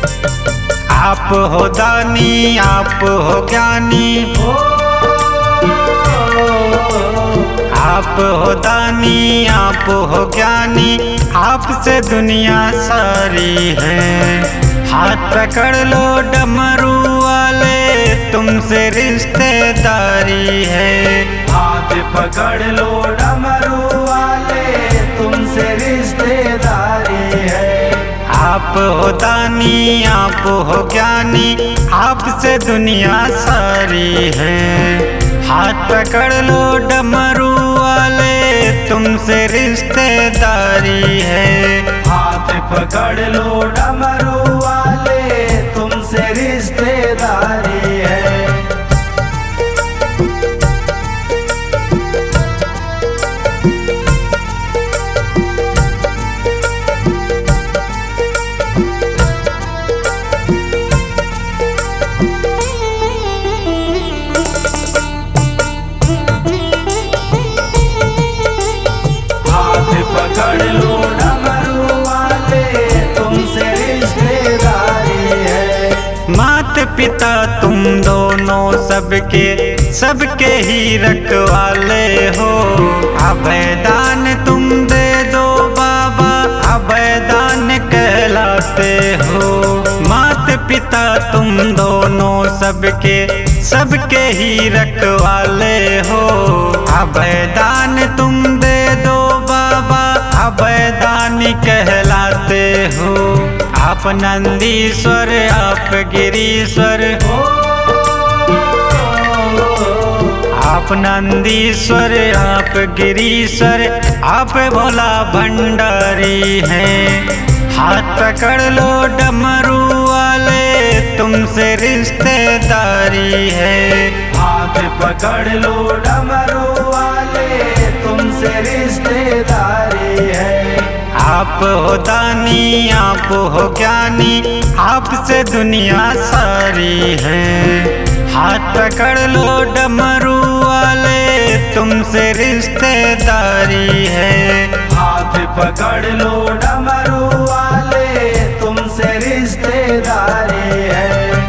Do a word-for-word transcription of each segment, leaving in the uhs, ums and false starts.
आप हो दानी, आप हो ज्ञानी, आप हो दानी, आप हो ज्ञानी, आपसे दुनिया सारी है। हाथ पकड़ लो डमरू वाले, तुमसे रिश्तेदारी है। हाथ पकड़ लो डमरू वाले, तुमसे रिश्तेदारी है। आप हो दानी, आप हो ज्ञानी, आपसे दुनिया सारी है। हाथ पकड़ लो डमरू वाले, तुमसे रिश्तेदारी है। हाथ पकड़ लो डमरू वाले, तुमसे रिश्तेदारी है। पकड़ लो डमरू वाले, तुमसे रिश्तेदारी है। मात पिता तुम दोनों सबके सबके ही रखवाले हो। अभयदान तुम दे दो बाबा, अभयदान कहलाते हो। मात पिता तुम दोनों सबके सबके ही रखवाले हो। अभयदान तुम दे दो बाबा, अभयदानी कहलाते हो। आप नंदीश्वर, आप गिरीश्वर, आप नंदीश्वर, आप गिरीश्वर, आप भोला भंडारी हैं। हाथ पकड़ लो डमरू वाले, तुमसे रिश्तेदारी है। हाथ पकड़ लो डमरू वाले, तुमसे रिश्तेदारी है। आप हो दानी, आप हो ज्ञानी, आपसे दुनिया सारी है। हाथ पकड़ लो डमरू वाले, तुमसे रिश्तेदारी है। हाथ पकड़ लो डमरू वाले, तुमसे रिश्तेदारी है।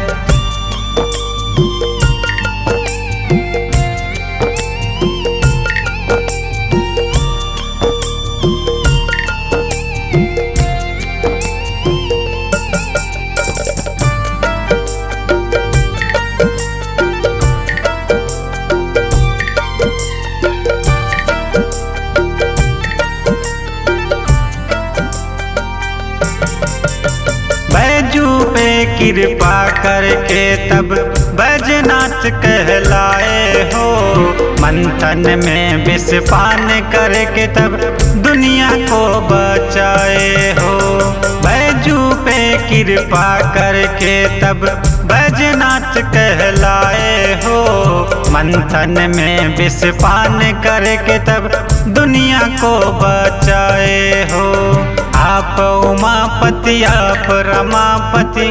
बैजू पे कृपा करके तब बैजनाथ कहलाए हो। मंथन में विष पान करके तब दुनिया को बचाए हो। बैजू पे कृपा करके तब बैजनाथ कहलाए हो। मंथन में विष पान करके तब दुनिया को बचाए हो। आप उमापति, आप रमापति,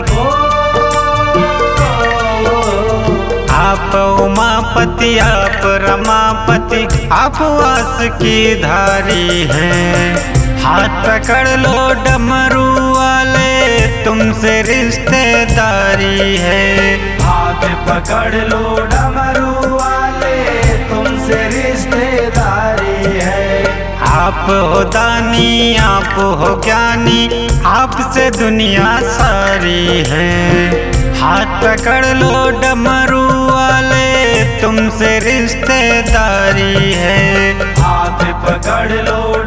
आप उमापति, आप रमापति, आप वास की धारी हैं। हाथ पकड़ लो डमरू वाले, तुमसे रिश्तेदारी है। हाथ पकड़ लो डमरू वाले, तुमसे रिश्तेदारी है। आप हो दानी, आप हो ज्ञानी, आपसे दुनिया सारी है। हाथ पकड़ लो डमरू वाले, तुमसे रिश्तेदारी है। हाथ पकड़ लो